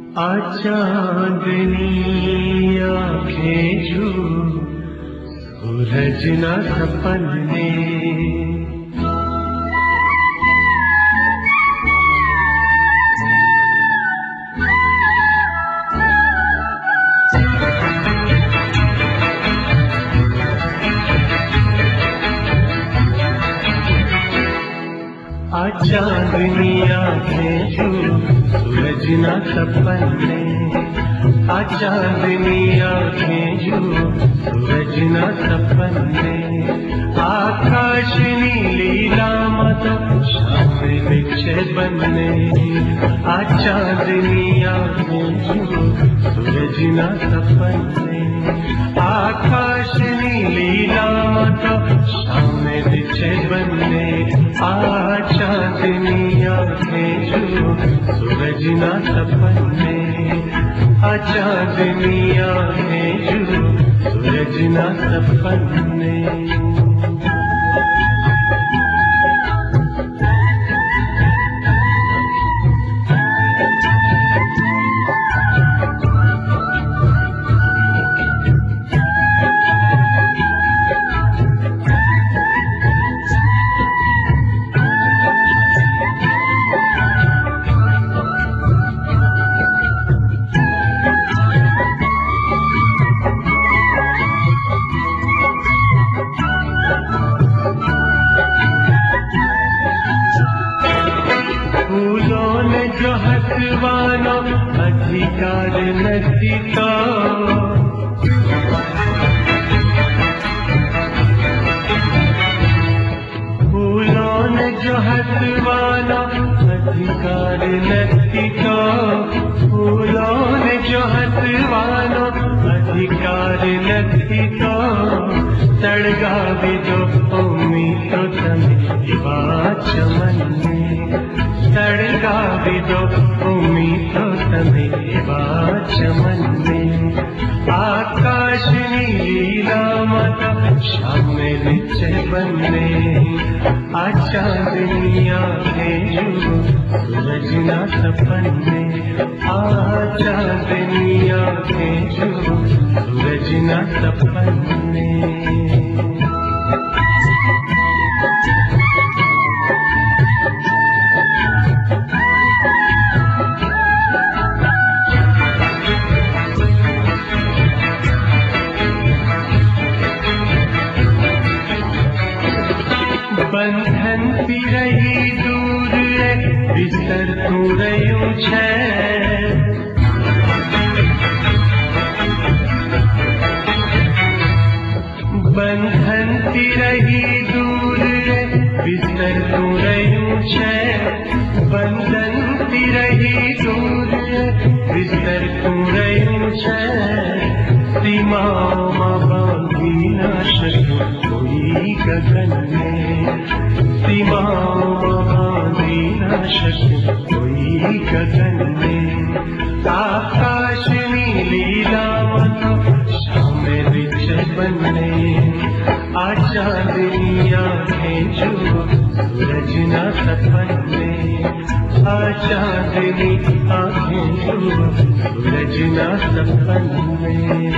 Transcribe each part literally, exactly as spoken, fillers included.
चांदनी आँखें जो सूरज ना सपने चांदनी आँखें जो सूरज ना सपने आ चांदनी आँखें जो सूरज ना सपने आकाश नीला मत शाम बिछे बनने आ चांदनी आँखें जो सूरज ना सपने आकाश नीला मत शाम बिछे बनने आ चांदनी आँखें जो सूरज ना सपने आ चांदनी आँखें जो सूरज ना सपने अधिकार नसीता फूलों ने जो हसवाना अधिकार नसीता फूलों ने जो हसवाना अधिकार नसीता सड़गा भी जो उम्मीद तो तमें बात चमन सड़गा भी दो उम्मीद तो तमें बात चमन में आकाश नीला मत शाम में नीचे बनने आ चांदनी आँखें जो सूरज ना सपने आ चांदनी आँखें जो सूरज ना सपने बंधन सी रही दूर बिस्तर तू रही छे बंधन सी रही दूर बिस्तर तू रही छे बंधन सी रही दूर बिस्तर तू रही छे सीमाओं में बांधी ना सकूं कोई गगन में सीमाओं में बांधी ना सकूं कोई गगन में आकाश नीला मत शाम बिछ बनने आ चांदनी आँखें जो सूरज ना सपने आ चांदनी आँखें जो सूरज ना सपने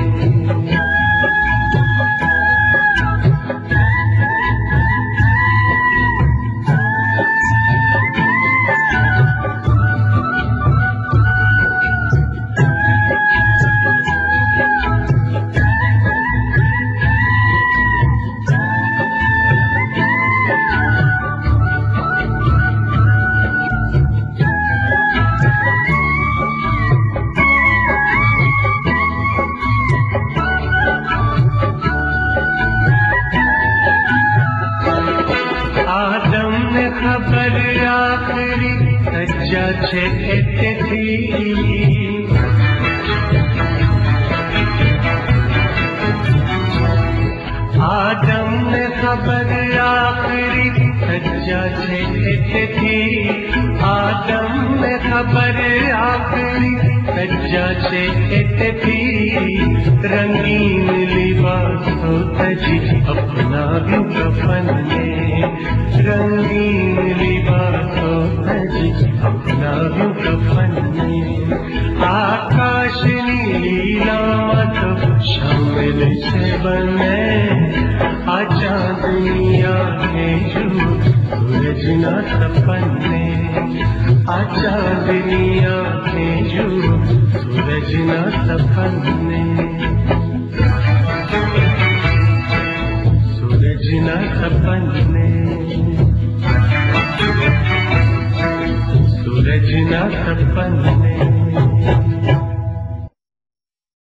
सच्चा छे थी आदम ने खबर आखिरी सच्चा छे थी आदम ने खबर आखिरी सच्चा छे थी रंगीन लिबास हो तजी अपना भी कफन में रंगीन लिबास हो तजी अपना भी कफन में आ बने आ चांदनी आंखें झूठ सूरज ना सपने आ चांदनी आंखें झूठ सूरज ना सपने सूरज ना सपने सूरज ना सपने